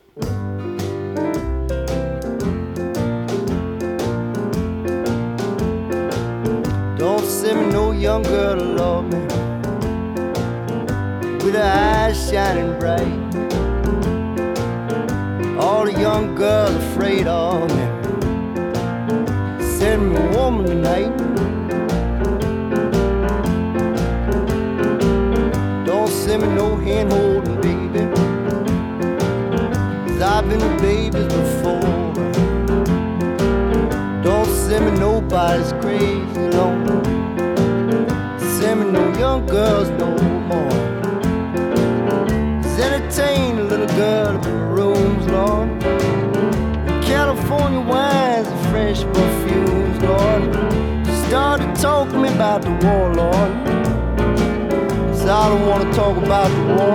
Don't send me no young girl to love me with her eyes shining bright. All the young girls afraid of me. Send me a woman tonight. Don't send me no hand holding baby, 'cause I've been with babies before. Don't send me nobody's crazy long. Send me no young girls no more. Entertain a little girl in the rooms, Lord. California wines and fresh perfumes, Lord. Start to talk to me about the war, Lord. 'Cause I don't want to talk about the war.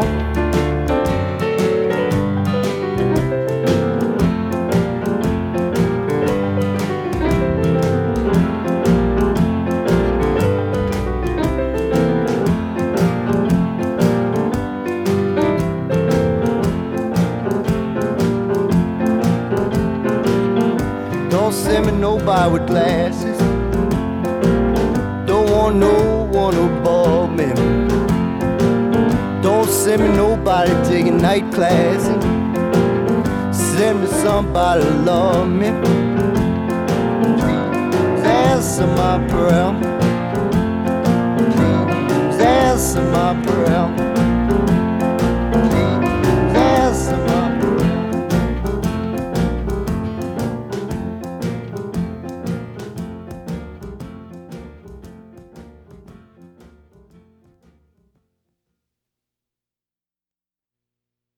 Don't send me nobody with glasses. Don't want no one above me. Don't send me nobody taking night classes. Send me somebody to love me. Please answer my prayer. Please answer my prayer.